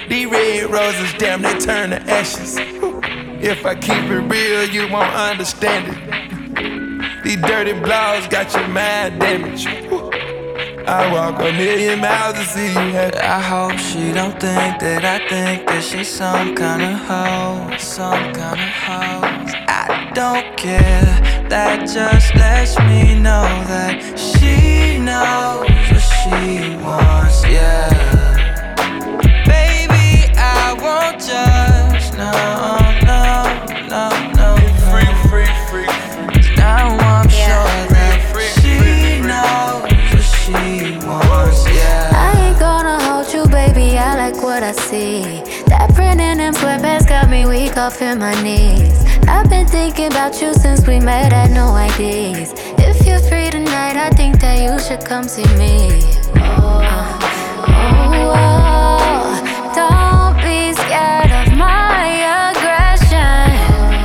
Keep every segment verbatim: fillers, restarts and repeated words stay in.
These red roses, damn, they turn to ashes. If I keep it real, you won't understand it. These dirty blogs got your mind damaged. I walk a million miles to see you happy. I hope she don't think that I think that she's some kind of hoe, some kind of hoe. I don't care, that just lets me know that she knows what she wants, yeah. Baby, I won't judge, no, no, no, no. Free, free, free, free. Now I'm sure that she knows what she wants, yeah. I ain't gonna hold you, baby, I like what I see. That printing and sweatpants got me weak off in my knees. I've been thinking about you since we met, had no ideas. If you're free tonight, I think that you should come see me. Oh, oh, oh. Don't be scared of my aggression.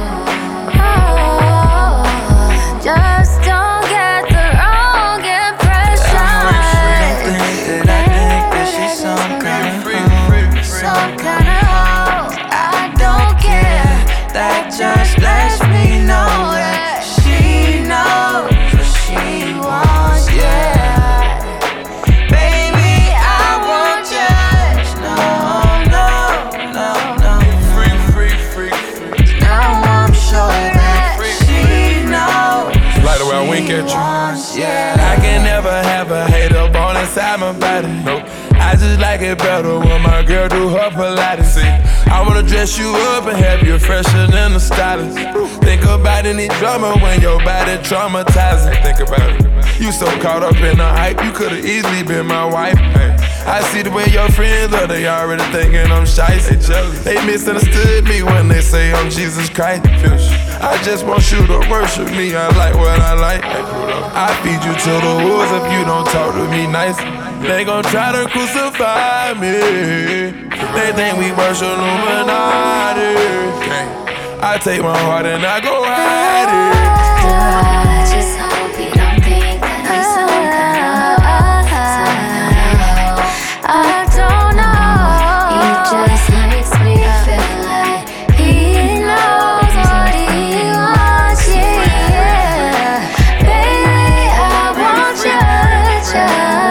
Oh, just don't get the wrong impression. I hope she don't think that I think that she's some kind of hoe, Some kind of hoe. I don't care, that just lets me know that she knows what she wants, yeah. Baby, I won't judge, no, no, no, no. Free, free, free, free. Now I'm sure that she knows Like the way I wink at you. wants, yeah. I can never have a hater born inside my body. Nope. I just like it better when my girl do her Pilates. See, I wanna dress you up and have you fresher than the stylist. Think about any drama when your body traumatizing. Think about it. You so caught up in the hype, you could've easily been my wife. Hey, I see the way your friends are, they already thinking I'm shite. They jealous. They misunderstood me when they say I'm Jesus Christ. I just want you to worship me, I like what I like. I feed you to the wolves if you don't talk to me nice. They gon' try to crucify me. They think we worship Illuminati. I take my heart and I go hide it. I just hope you don't think that I'm some kind of hoe. I don't know. He just makes me feel like he knows what he wants, yeah. Baby, I won't judge ya.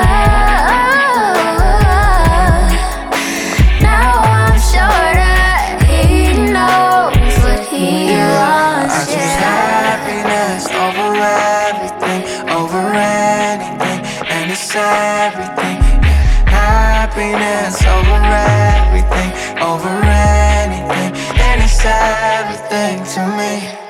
Now I'm sure that he knows what he wants, I choose yeah. happiness over everything, over anything, and it's everything. Yeah. Happiness over everything, over anything, and it's everything to me.